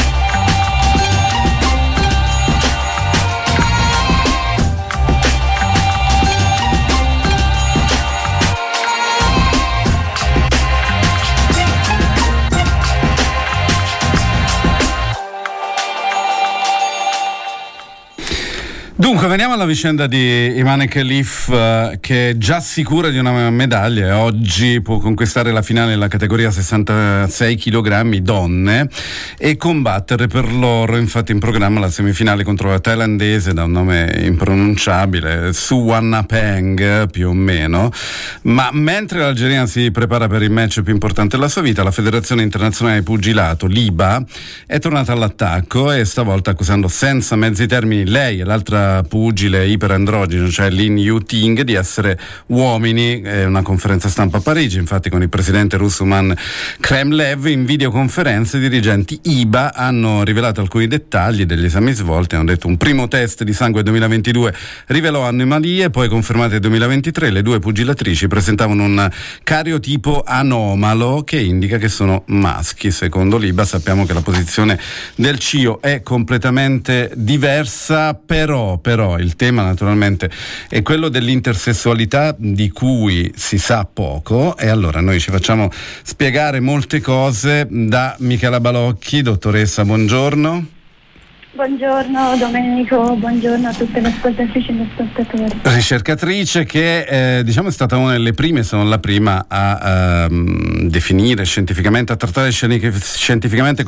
Dunque, veniamo alla vicenda di Imane Khelif, che è già sicura di una medaglia e oggi può conquistare la finale nella categoria 66 kg donne e combattere per l'oro. Infatti in programma la semifinale contro la thailandese da un nome impronunciabile, Suvarnapeng più o meno. Ma mentre l'algerina si prepara per il match più importante della sua vita, la Federazione Internazionale di Pugilato, l'IBA, è tornata all'attacco e stavolta accusando senza mezzi termini lei e l'altra pugile iperandrogeno, cioè Lin Yu-Ting, di essere uomini. Una conferenza stampa a Parigi, infatti, con il presidente Ruslan Kremlev. In videoconferenza i dirigenti IBA hanno rivelato alcuni dettagli degli esami svolti. Hanno detto: un primo test di sangue 2022 rivelò anomalie, poi confermate nel 2023 le due pugilatrici presentavano un cariotipo anomalo che indica che sono maschi. Secondo l'IBA sappiamo che la posizione del CIO è completamente diversa, però il tema naturalmente è quello dell'intersessualità, di cui si sa poco, e allora noi ci facciamo spiegare molte cose da Michela Balocchi. Dottoressa, buongiorno. Buongiorno Domenico, buongiorno a tutte le ascoltatrici e gli ascoltatori. Ricercatrice che è stata una delle prime, se non la prima, a definire scientificamente, a trattare scientificamente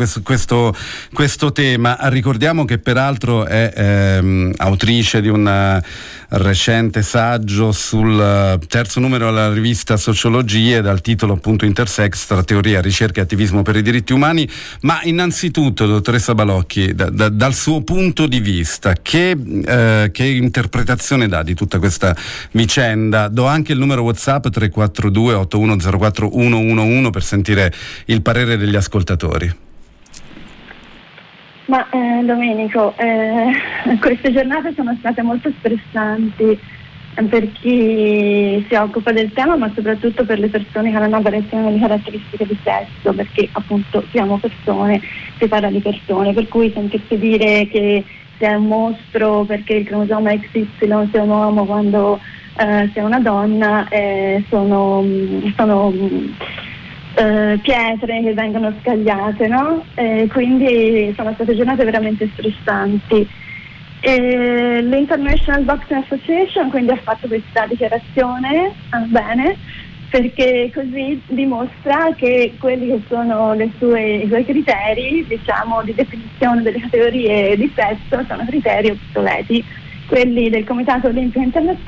questo tema. Ricordiamo che peraltro è autrice di un recente saggio sul terzo numero della rivista Sociologie, dal titolo appunto Intersex, tra teoria, ricerca e attivismo per i diritti umani. Ma innanzitutto, dottoressa Balocchi, dal suo punto di vista, che interpretazione dà di tutta questa vicenda? Do anche il numero WhatsApp 342 8104 111 per sentire il parere degli ascoltatori. Ma Domenico, queste giornate sono state molto stressanti per chi si occupa del tema, ma soprattutto per le persone che hanno una variazione di caratteristiche di sesso, perché appunto siamo persone, si parla di persone, per cui sentirsi dire che sei un mostro perché il cromosoma XY sei un uomo quando sei una donna sono pietre che vengono scagliate, no? Quindi sono state giornate veramente stressanti. L'International Boxing Association quindi ha fatto questa dichiarazione, bene, perché così dimostra che quelli che sono i suoi criteri, diciamo, di definizione delle categorie di sesso sono criteri obsoleti. Quelli del Comitato Olimpico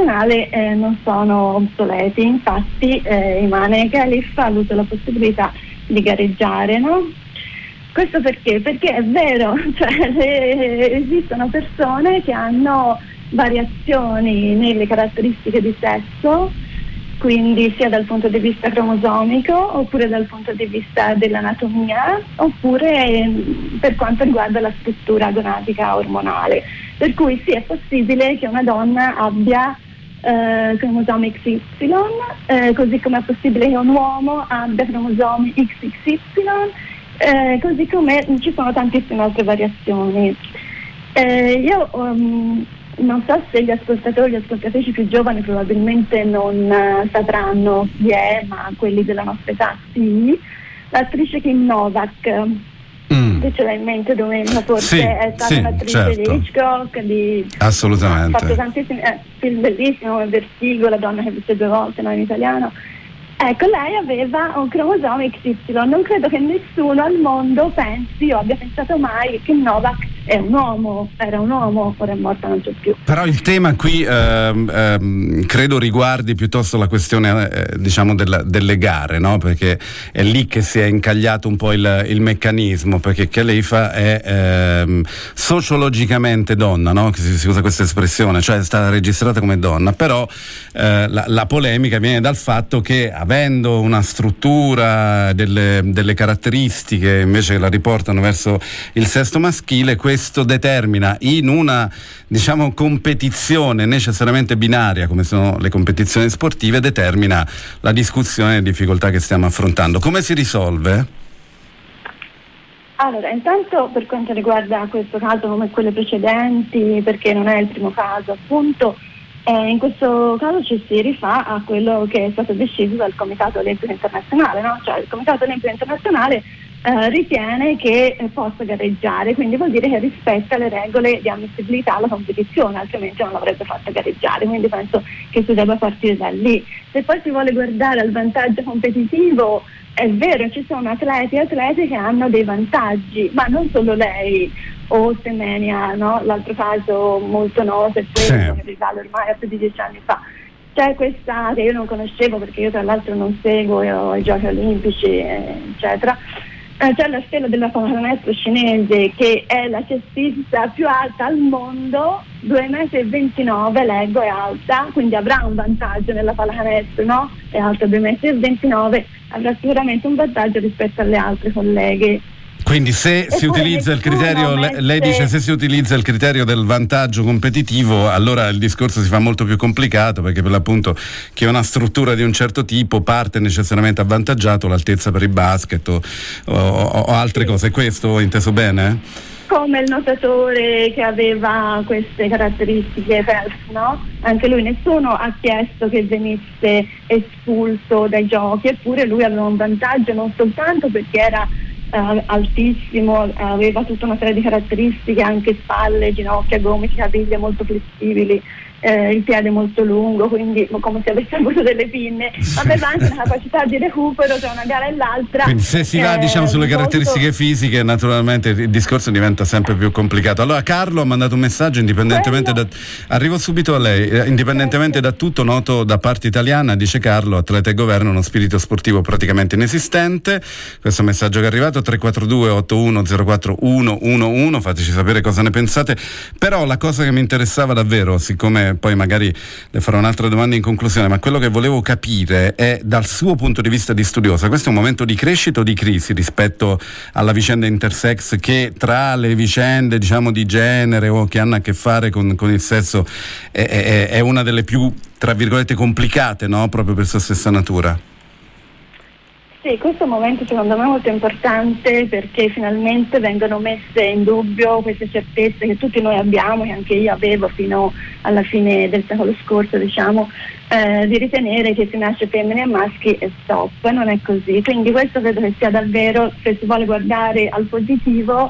Internazionale non sono obsoleti. Infatti Imane Khelif ha avuto la possibilità di gareggiare, no? Questo perché? Perché è vero, cioè esistono persone che hanno variazioni nelle caratteristiche di sesso, quindi sia dal punto di vista cromosomico oppure dal punto di vista dell'anatomia oppure per quanto riguarda la struttura gonatica ormonale, per cui sì, è possibile che una donna abbia cromosomi XY, così come è possibile che un uomo abbia cromosomi XXY, così come ci sono tantissime altre variazioni. Io non so se gli ascoltatori e le ascoltatrici più giovani probabilmente non sapranno chi è, ma quelli della nostra età sì, l'attrice Kim Novak, che ce l'ha in mente Domenico, forse è stata un'attrice di Hitchcock, assolutamente, ha fatto tantissimi film bellissimi, Vertigo, La donna che visse 2 volte, no, in italiano. Ecco, lei aveva un cromosoma XY, non credo che nessuno al mondo pensi o abbia pensato mai che Novak era un uomo, ora è morta, non c'è più. Però il tema qui credo riguardi piuttosto la questione diciamo delle gare, no? Perché è lì che si è incagliato un po' il meccanismo, perché Khalifa è sociologicamente donna, no? Che si usa questa espressione, cioè è stata registrata come donna, però la polemica viene dal fatto che avendo una struttura, delle caratteristiche invece che la riportano verso il sesso maschile, questo determina in una, diciamo, competizione necessariamente binaria, come sono le competizioni sportive, determina la discussione e le difficoltà che stiamo affrontando. Come si risolve? Allora, intanto per quanto riguarda questo caso come quelle precedenti, perché non è il primo caso appunto, in questo caso ci si rifà a quello che è stato deciso dal Comitato Olimpico Internazionale, no? Cioè il Comitato Olimpico Internazionale ritiene che possa gareggiare, quindi vuol dire che rispetta le regole di ammissibilità alla competizione, altrimenti non l'avrebbe fatta gareggiare, quindi penso che si debba partire da lì. Se poi si vuole guardare al vantaggio competitivo, è vero, ci sono atleti e atlete che hanno dei vantaggi, ma non solo lei, o Semenia, no? L'altro caso molto noto è quello che risale ormai a più di 10 anni fa. C'è questa che io non conoscevo, perché io tra l'altro non seguo i Giochi Olimpici eccetera, c'è la stella della pallacanestro cinese che è la cestista più alta al mondo, 2,29 m, leggo, è alta, quindi avrà un vantaggio nella pallacanestro, no? È alta 2,29 m, avrà sicuramente un vantaggio rispetto alle altre colleghe. Quindi se si utilizza il criterio, lei dice se si utilizza il criterio del vantaggio competitivo, allora il discorso si fa molto più complicato, perché per l'appunto chi ha una struttura di un certo tipo parte necessariamente avvantaggiato, l'altezza per il basket o altre cose. Questo ho inteso bene? Come il nuotatore che aveva queste caratteristiche Phelps, no? Anche lui, nessuno ha chiesto che venisse espulso dai giochi, eppure lui aveva un vantaggio non soltanto perché era altissimo, aveva tutta una serie di caratteristiche, anche spalle, ginocchia, gomiti, caviglie molto flessibili, il piede molto lungo, quindi come se avesse avuto delle pinne, aveva anche una capacità di recupero tra una gara e l'altra. Quindi se si va diciamo sulle caratteristiche fisiche, naturalmente il discorso diventa sempre più complicato. Allora Carlo ha mandato un messaggio, indipendentemente arrivo subito a lei, indipendentemente da tutto, noto da parte italiana, dice Carlo, atleta e governo, uno spirito sportivo praticamente inesistente. Questo messaggio che è arrivato 342 8104 111, fateci sapere cosa ne pensate. Però la cosa che mi interessava davvero, siccome poi magari le farò un'altra domanda in conclusione, ma quello che volevo capire è dal suo punto di vista di studiosa, questo è un momento di crescita o di crisi rispetto alla vicenda intersex, che tra le vicende diciamo di genere o che hanno a che fare con il sesso è una delle più, tra virgolette, complicate, no? Proprio per sua stessa natura. Sì, questo è un momento secondo me molto importante, perché finalmente vengono messe in dubbio queste certezze che tutti noi abbiamo, che anche io avevo fino alla fine del secolo scorso, diciamo, di ritenere che si nasce femmine e maschi e stop. Non è così, quindi questo credo che sia davvero, se si vuole guardare al positivo,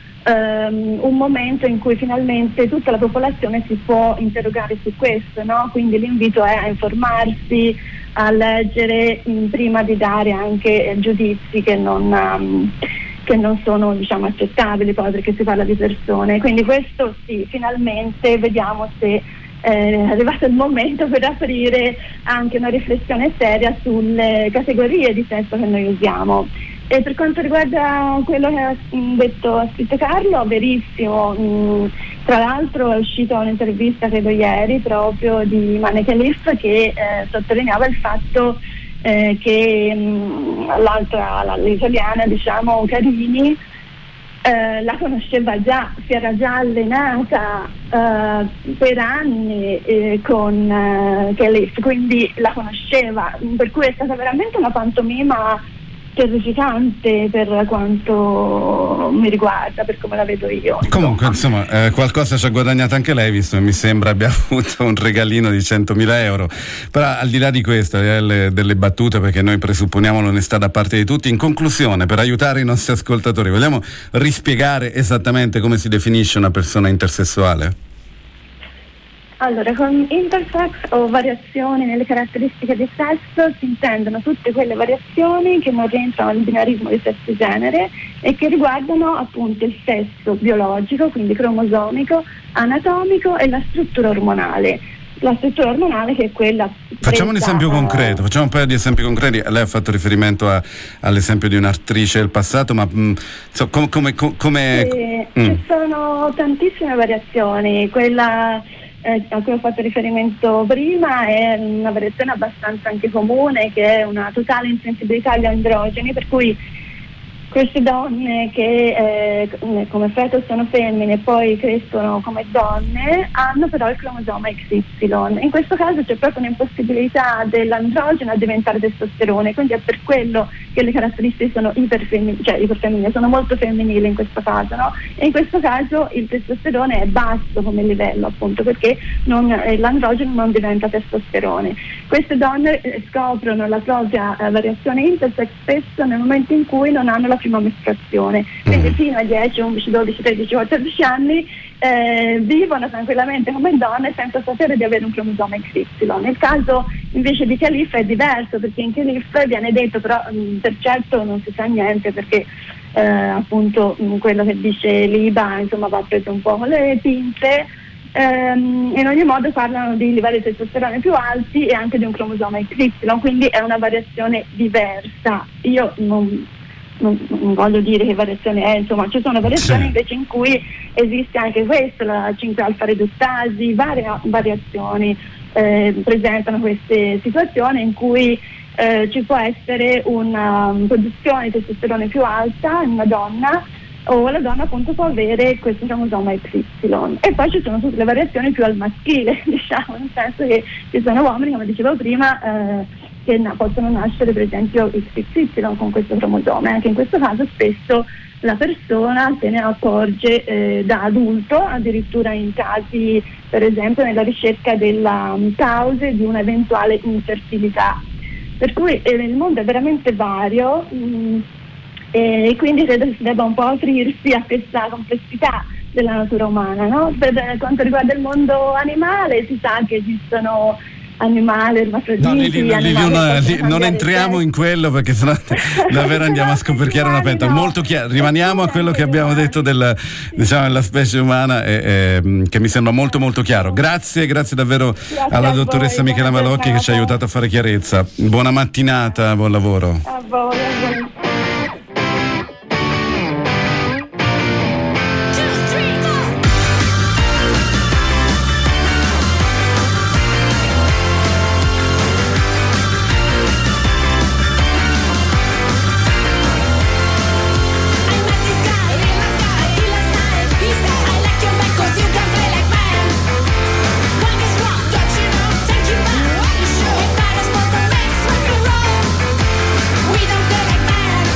un momento in cui finalmente tutta la popolazione si può interrogare su questo, no? Quindi l'invito è a informarsi, a leggere prima di dare anche giudizi che non sono, diciamo, accettabili, poi perché si parla di persone. Quindi questo sì, finalmente vediamo se è arrivato il momento per aprire anche una riflessione seria sulle categorie di sesso che noi usiamo. E per quanto riguarda quello che ha scritto Carlo, verissimo. Tra l'altro è uscita un'intervista, credo ieri, proprio di Mane Khelif che sottolineava il fatto che l'italiana, diciamo, Carini, la conosceva già, si era già allenata per anni con Khelif, quindi la conosceva, per cui è stata veramente una pantomima terrificante per quanto mi riguarda, per come la vedo io. Comunque, insomma, qualcosa ci ha guadagnato anche lei, visto che mi sembra abbia avuto un regalino di 100.000 euro. Però al di là di questo, delle battute, perché noi presupponiamo l'onestà da parte di tutti, in conclusione, per aiutare i nostri ascoltatori, vogliamo rispiegare esattamente come si definisce una persona intersessuale? Allora, con intersex o variazioni nelle caratteristiche di sesso si intendono tutte quelle variazioni che non rientrano nel binarismo di sesso e genere e che riguardano appunto il sesso biologico, quindi cromosomico, anatomico e la struttura ormonale. La struttura ormonale che è quella... Facciamo un esempio concreto, facciamo un paio di esempi concreti. Lei ha fatto riferimento all'esempio di un'attrice del passato, ma come... Ci sono tantissime variazioni. Quella a cui ho fatto riferimento prima è una variazione abbastanza anche comune, che è una totale insensibilità agli androgeni, per cui queste donne che come feto sono femmine e poi crescono come donne hanno però il cromosoma XY. In questo caso c'è proprio un'impossibilità dell'androgeno a diventare testosterone, quindi è per quello che le caratteristiche sono iperfemminili, sono molto femminili in questo caso, no? E in questo caso il testosterone è basso come livello, appunto perché l'androgeno non diventa testosterone. Queste donne scoprono la propria variazione intersex spesso nel momento in cui non hanno la prima mestruazione, quindi fino a 10, 11, 12, 13, 14 anni vivono tranquillamente come donne senza sapere di avere un cromosoma XY. Nel caso invece di Khelif è diverso, perché in Khelif viene detto, però per certo non si sa niente, perché appunto quello che dice Liba insomma va preso un po' con le pinze. In ogni modo parlano di livelli di testosterone più alti e anche di un cromosoma XY, quindi è una variazione diversa. Io non voglio dire che variazione è, insomma ci sono variazioni invece in cui esiste anche questo, la 5-alfa reduttasi, varie variazioni presentano queste situazioni in cui ci può essere una produzione di testosterone più alta in una donna, o la donna appunto può avere questo cromosoma XY. E poi ci sono tutte le variazioni più al maschile, diciamo, nel senso che ci sono uomini, come dicevo prima, che possono nascere per esempio XY con questo cromosoma. Anche in questo caso spesso la persona se ne accorge da adulto, addirittura in casi per esempio nella ricerca della cause di un'eventuale infertilità. Per cui il mondo è veramente vario e quindi credo che si debba un po' aprirsi a questa complessità della natura umana, no? Per quanto riguarda il mondo animale si sa che esistono animali ermafroditi, non entriamo in quello, perché sennò davvero andiamo a scoperchiare una pentola. Molto chiaro, rimaniamo a quello che abbiamo detto della specie umana, che mi sembra molto molto chiaro. Grazie davvero alla dottoressa Michela Malocchi che ci ha aiutato a fare chiarezza. Buona mattinata, buon lavoro. A voi. We don't go like man.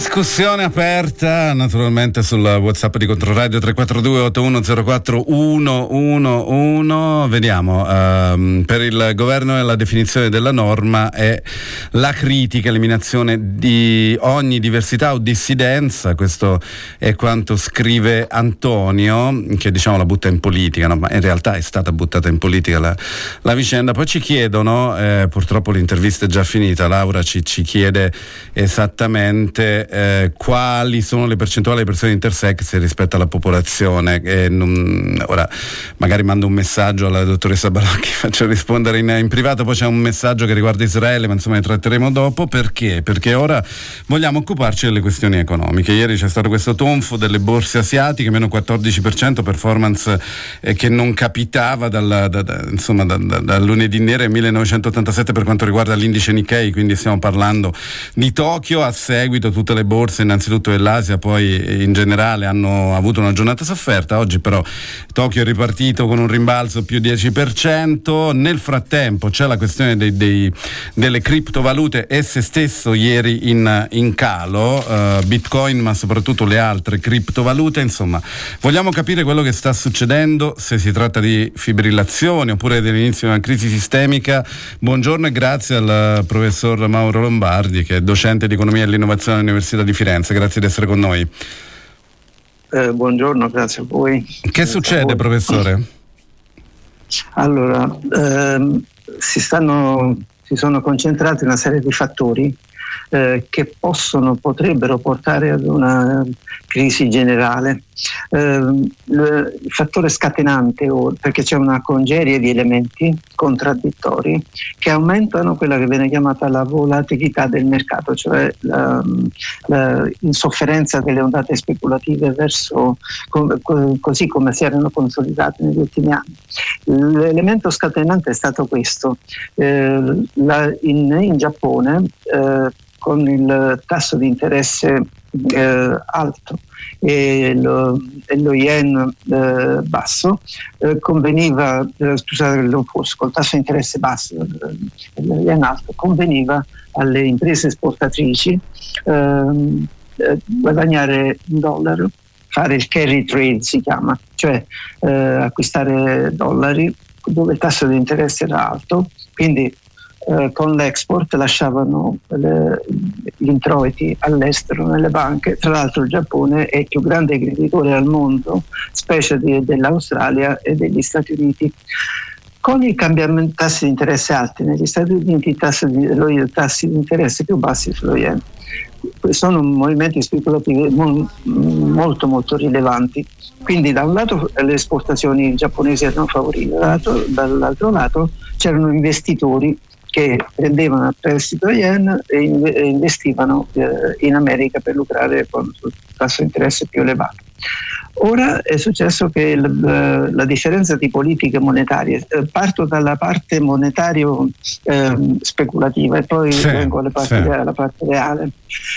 Discussione aperta naturalmente sul WhatsApp di Controradio 342 8104 111. Vediamo, per il governo la definizione della norma è la critica, eliminazione di ogni diversità o dissidenza. Questo è quanto scrive Antonio, che diciamo la butta in politica, no? Ma in realtà è stata buttata in politica la vicenda. Poi ci chiedono, purtroppo l'intervista è già finita, Laura ci chiede esattamente quali sono le percentuali di persone intersex rispetto alla popolazione. Ora magari mando un messaggio alla dottoressa Balocchi, faccio rispondere in privato, poi c'è un messaggio che riguarda Israele, ma insomma ne tratteremo dopo. Perché ora vogliamo occuparci delle questioni economiche. Ieri c'è stato questo tonfo delle borse asiatiche, meno 14%, performance che non capitava dal lunedì nero 1987 per quanto riguarda l'indice Nikkei, quindi stiamo parlando di Tokyo. A seguito tutte le borse, innanzitutto dell'Asia, poi in generale, hanno avuto una giornata sofferta. Oggi però Tokyo è ripartito con un rimbalzo più 10%. Nel frattempo c'è la questione delle criptovalute, esse stesso ieri in calo, Bitcoin ma soprattutto le altre criptovalute. Insomma, vogliamo capire quello che sta succedendo, se si tratta di fibrillazione oppure dell'inizio di una crisi sistemica. Buongiorno e grazie al professor Mauro Lombardi, che è docente di economia e l'innovazione all'Università di Firenze. Grazie di essere con noi. Buongiorno, grazie a voi. Che succede, professore? Allora, si sono concentrati una serie di fattori che potrebbero portare ad una crisi generale. Il fattore scatenante, perché c'è una congerie di elementi contraddittori che aumentano quella che viene chiamata la volatilità del mercato, cioè l'insofferenza delle ondate speculative così come si erano consolidate negli ultimi anni. L'elemento scatenante è stato questo. In Giappone, con il tasso di interesse alto e lo yen basso, conveniva, scusate, col tasso di interesse basso e lo yen alto, conveniva alle imprese esportatrici guadagnare in dollaro, fare il carry trade si chiama, cioè acquistare dollari dove il tasso di interesse era alto, quindi con l'export lasciavano gli introiti all'estero nelle banche. Tra l'altro il Giappone è il più grande creditore al mondo, specie dell'Australia e degli Stati Uniti. Con i cambiamenti tassi di interesse alti negli Stati Uniti, i tassi di interesse più bassi sullo yen. Sono movimenti speculativi molto molto rilevanti. Quindi da un lato le esportazioni giapponesi erano favorite, dall'altro lato c'erano investitori che prendevano a prestito yen e investivano in America per lucrare con il tasso di interesse più elevato. Ora è successo che la differenza di politiche monetarie, parto dalla parte monetario speculativa e poi vengo alla parte reale.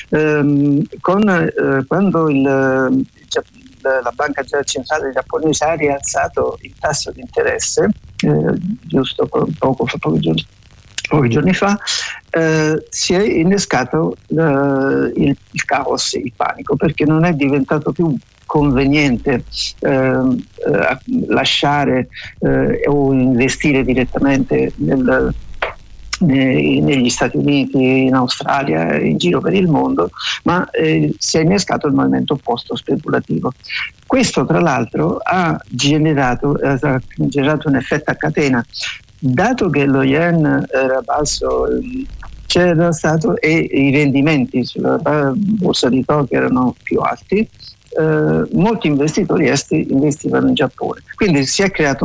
Quando la banca centrale giapponese ha rialzato il tasso di interesse, giusto pochi giorni fa, si è innescato il caos, il panico, perché non è diventato più conveniente lasciare o investire direttamente negli Stati Uniti, in Australia, in giro per il mondo, ma si è innescato il movimento opposto speculativo. Questo tra l'altro ha generato un effetto a catena. Dato che lo yen era basso, c'era stato e i rendimenti sulla borsa di Tokyo erano più alti, molti investitori esteri investivano in Giappone. Quindi si è creato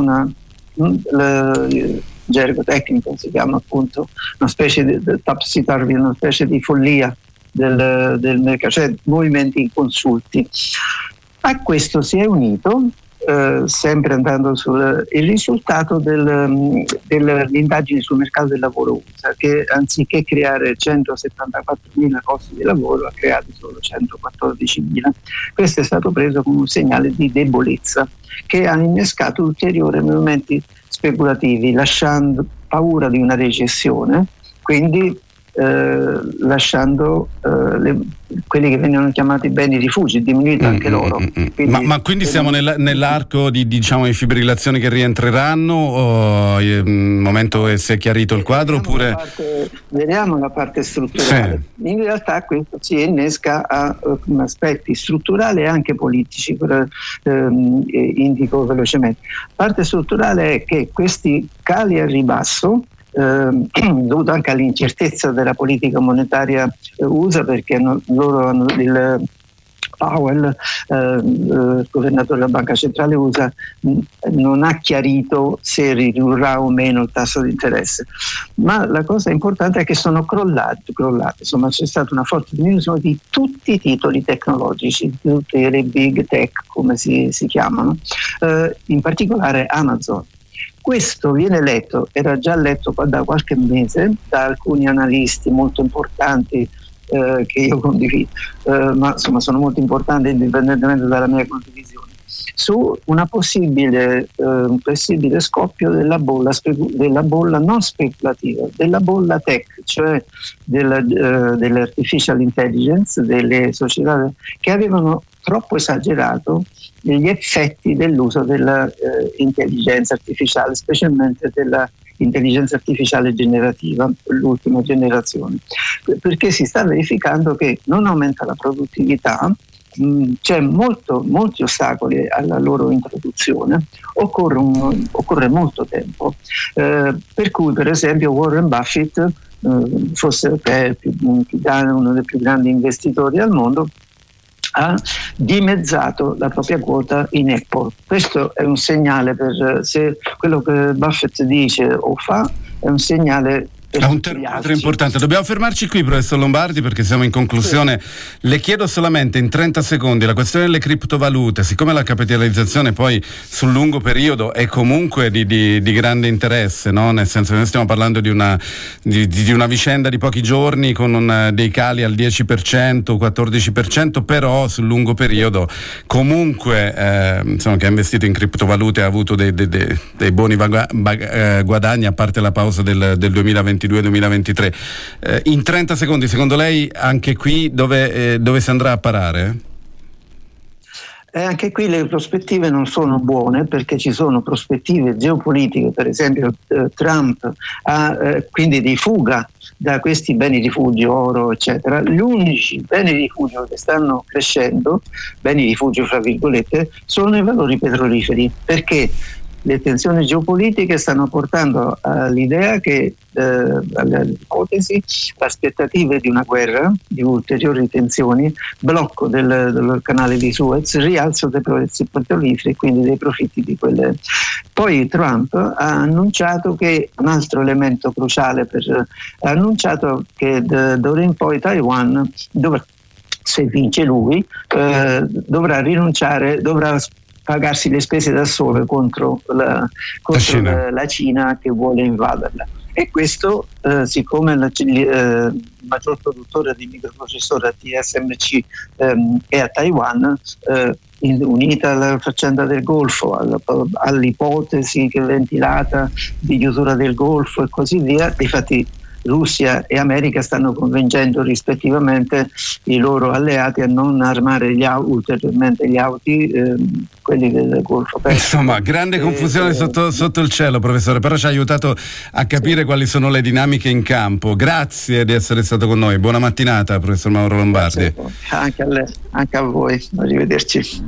gergo tecnico si chiama appunto una specie di topsy-turvy, una specie di follia del mercato, cioè movimenti inconsulti. A questo si è unito, sempre andando sul il risultato delle indagini sul mercato del lavoro USA, che anziché creare 174.000 posti di lavoro ha creato solo 114.000. Questo è stato preso come un segnale di debolezza che ha innescato ulteriori movimenti speculativi, lasciando paura di una recessione, quindi lasciando quelli che venivano chiamati beni rifugi, diminuito anche loro. Ma quindi siamo nell'arco di fibrillazioni che rientreranno, o il momento che si è chiarito il quadro, oppure vediamo la parte strutturale. Sì. In realtà questo si innesca a aspetti strutturali e anche politici, indico velocemente. Parte strutturale è che questi cali al ribasso, dovuto anche all'incertezza della politica monetaria USA, perché loro hanno il Powell, governatore della Banca Centrale USA, non ha chiarito se ridurrà o meno il tasso di interesse, ma la cosa importante è che sono crollati. Insomma, c'è stata una forte diminuzione di tutti i titoli tecnologici, tutte le big tech come si chiamano, in particolare Amazon. Questo viene letto, era già letto da qualche mese da alcuni analisti molto importanti, che io condivido, ma insomma sono molto importanti indipendentemente dalla mia condivisione, su un possibile scoppio della bolla non speculativa, della bolla tech, cioè dell'artificial intelligence, delle società che avevano troppo esagerato gli effetti dell'uso dell'intelligenza artificiale, specialmente della intelligenza artificiale generativa, l'ultima generazione, perché si sta verificando che non aumenta la produttività, c'è molti ostacoli alla loro introduzione, occorre molto tempo, per cui per esempio Warren Buffett, forse che è uno dei più grandi investitori al mondo, ha dimezzato la propria quota in Apple. Questo è un segnale, se quello che Buffett dice o fa è un segnale. È un termometro importante. Dobbiamo fermarci qui, professor Lombardi, perché siamo in conclusione. Sì. Le chiedo solamente in 30 secondi la questione delle criptovalute, siccome la capitalizzazione poi sul lungo periodo è comunque di grande interesse, no? Nel senso che noi stiamo parlando di una vicenda di pochi giorni con dei cali al 10%, 14%, però sul lungo periodo comunque insomma, che ha investito in criptovalute ha avuto dei buoni guadagni, a parte la pausa del 2022-2023. In 30 secondi, secondo lei anche qui dove si andrà a parare? Anche qui le prospettive non sono buone, perché ci sono prospettive geopolitiche, per esempio Trump ha quindi di fuga da questi beni rifugio, oro eccetera. Gli unici beni rifugio che stanno crescendo, beni rifugio fra virgolette, sono i valori petroliferi, perché le tensioni geopolitiche stanno portando all'idea che, all'ipotesi, aspettative di una guerra, di ulteriori tensioni, blocco del canale di Suez, rialzo dei prezzi petroliferi e quindi dei profitti di quelle. Poi Trump ha annunciato che, un altro elemento cruciale, ha annunciato che d'ora in poi Taiwan, se vince lui, dovrà rinunciare, dovrà pagarsi le spese da solo contro la Cina che vuole invaderla. E questo, siccome il maggior produttore di microprocessori a TSMC è a Taiwan, unita alla faccenda del Golfo, all'ipotesi che è ventilata di chiusura del Golfo e così via, difatti Russia e America stanno convincendo rispettivamente i loro alleati a non armare ulteriormente gli Houthi, quelli del Golfo Persico. Insomma, grande confusione sotto il cielo, professore, però ci ha aiutato a capire quali sono le dinamiche in campo. Grazie di essere stato con noi. Buona mattinata, professor Mauro Lombardi. Anche a lei, anche a voi. Arrivederci.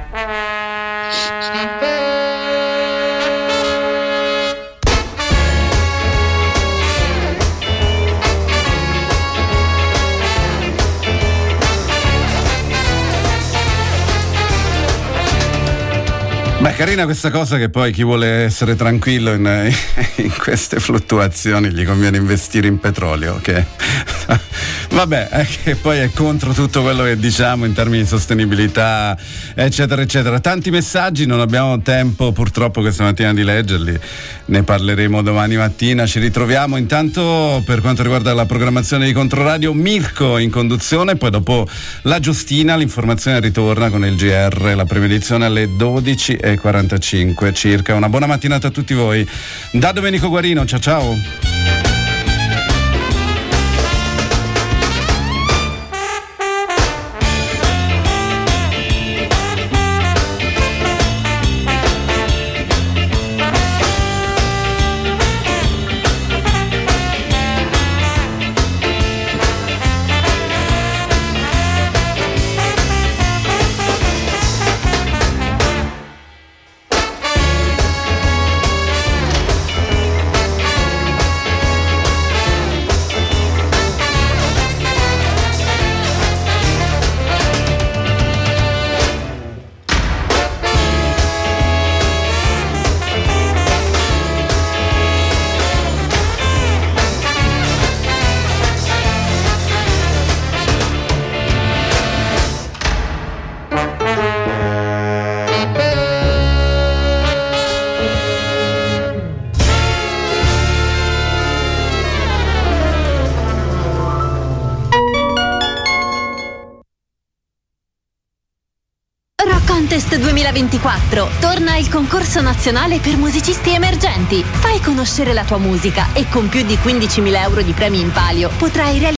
Beh, carina questa cosa, che poi chi vuole essere tranquillo in queste fluttuazioni gli conviene investire in petrolio, che vabbè, che poi è contro tutto quello che diciamo in termini di sostenibilità, eccetera eccetera. Tanti messaggi, non abbiamo tempo purtroppo questa mattina di leggerli, ne parleremo domani mattina. Ci ritroviamo intanto per quanto riguarda la programmazione di Controradio, Mirko in conduzione, poi dopo la Giustina l'informazione ritorna con il GR, la prima edizione alle 12:45 circa. Una buona mattinata a tutti voi da Domenico Guarino, ciao ciao. Fest 2024. Torna il concorso nazionale per musicisti emergenti. Fai conoscere la tua musica e con più di 15.000 euro di premi in palio potrai realizzare